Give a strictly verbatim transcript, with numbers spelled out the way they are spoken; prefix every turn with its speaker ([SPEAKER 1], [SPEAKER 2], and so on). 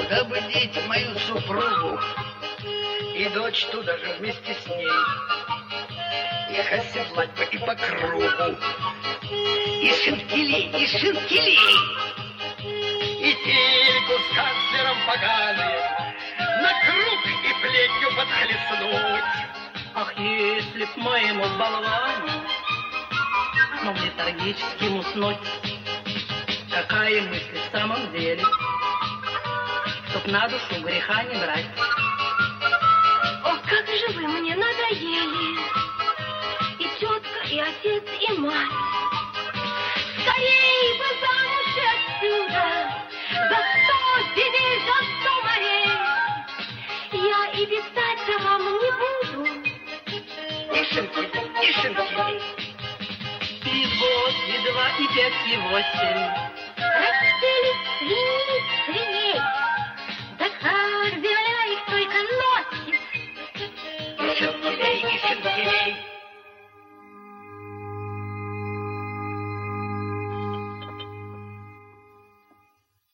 [SPEAKER 1] добудить мою супругу и дочь туда же вместе с ней. Ехать седлать бы и по кругу, и шинкелей, и шинкелей, и тельку с канцлером поганым на круг и плетью подхлестнуть.
[SPEAKER 2] Ах, если б моему болвану могли трагическим уснуть, какая мысль в самом деле, чтоб на душу греха не брать.
[SPEAKER 3] Ох, как же вы мне надоели, и тетка, и отец, и мать. Скорей бы замуж и отсюда, за сто земель, за сто морей. Я и писать вам не буду.
[SPEAKER 1] И шинкелей, и шинкелей.
[SPEAKER 2] И год, и два, и пять, и восемь.
[SPEAKER 3] Расти